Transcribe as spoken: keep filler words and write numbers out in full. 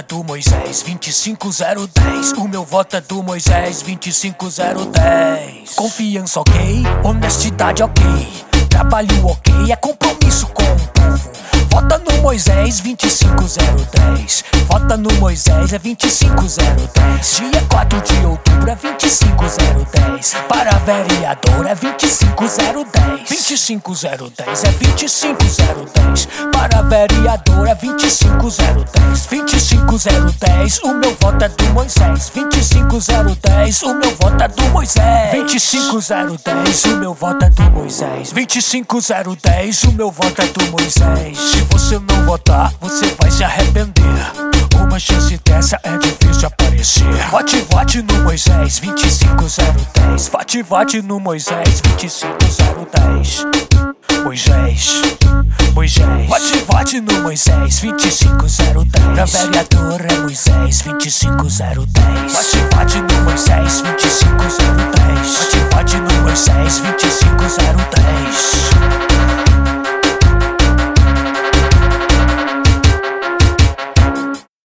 do Moisés, vinte e cinco zero dez. O meu voto é do Moisés, vinte e cinco zero dez. Confiança ok, honestidade ok, trabalho ok, é compromisso com o povo. Vota no Moisés, vinte e cinco zero dez. Vota no Moisés, é vinte e cinco zero dez. Dia quatro de outubro é vinte e cinco zero dez. Para vereador é vinte e cinco zero dez. vinte e cinco zero dez é vinte e cinco zero dez. Para vereador é vinte e cinco zero dez. vinte e cinco zero dez, o meu voto é do Moisés. vinte e cinco zero dez, o meu voto é do Moisés. vinte e cinco zero dez, o meu voto é do Moisés. vinte e cinco zero dez, o meu voto é do Moisés. Se você não votar, você vai se arrepender. Uma chance dessa é difícil aparecer. Vote, vote no Moisés, vinte e cinco zero dez. Vote, vote no Moisés, vinte e cinco zero dez. Moisés, Moisés. Vote, vote no Moisés, vinte e cinco zero dez. Pra vereador é Moisés, vinte e cinco zero dez. Vote, vote no Moisés, vinte e cinco zero dez. Vote, vote no Moisés, vinte e cinco